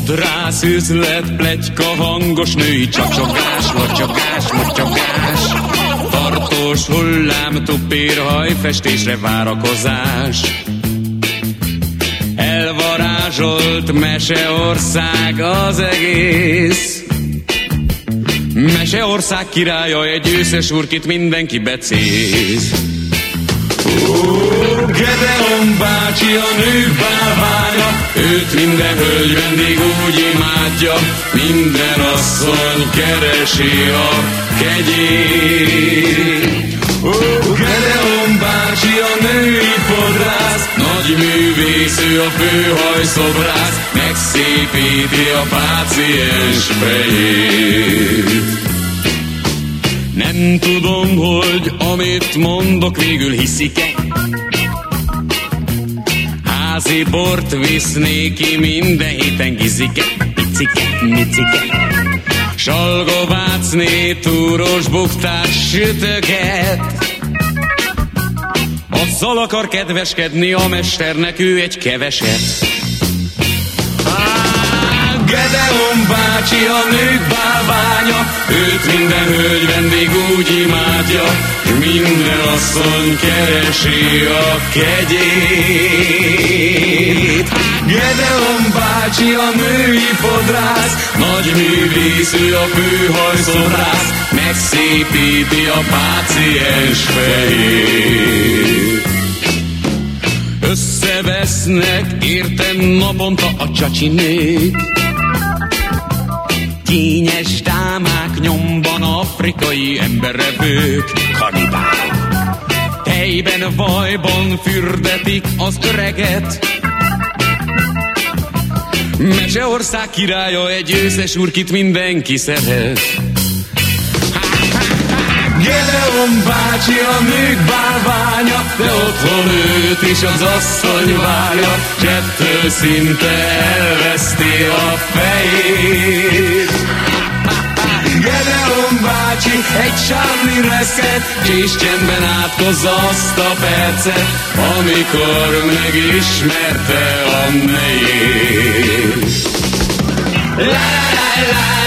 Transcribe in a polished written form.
Fodrász, üzlet, pletyka, hangos női csacsogás, locsogás, motyogás, tartós hullám, tupír, hajfestésre várakozás. Elvarázsolt meseország az egész. Meseország királya, egy őszes urkit mindenki becéz. Gedeon bácsi a nők bálványa, őt minden hölgy vendég úgy imádja, minden asszony keresi a kegyét. Gedeon bácsi a női fodrász, nagy művész, ő a főhajszobrász, megszépíti a páciens fejét. Nem tudom, hogy amit mondok, végül hiszik-e. Házi bort visz néki, minden héten gizike, picike, micike. Salgovácné, túros buktás sütöget. Azzal akar kedveskedni a mesternek, ő egy keveset. Gedeon bácsi a nők bálványa, őt minden hölgy vendég úgy imádja, minden asszony keresi a kegyét. Gedeon bácsi a női fodrász, nagy művész, ő a főhajszobrász, megszépíti a páciens fejét. Összevesznek értem naponta a csacsinők, kényes dámák nyomban, afrikai emberevők, kanibál. Tejben, vajban fürdetik az öreget. Meseország királya, egy őszes urkit mindenki szeret. Gedeon bácsi a nők bálványa, de otthon őt is az asszony várja, csettől szinte elveszti a fejét. Gedeon bácsi egy sárli reszket, és csendben átkozza azt a percet, amikor megismerte a nejét. La la la la.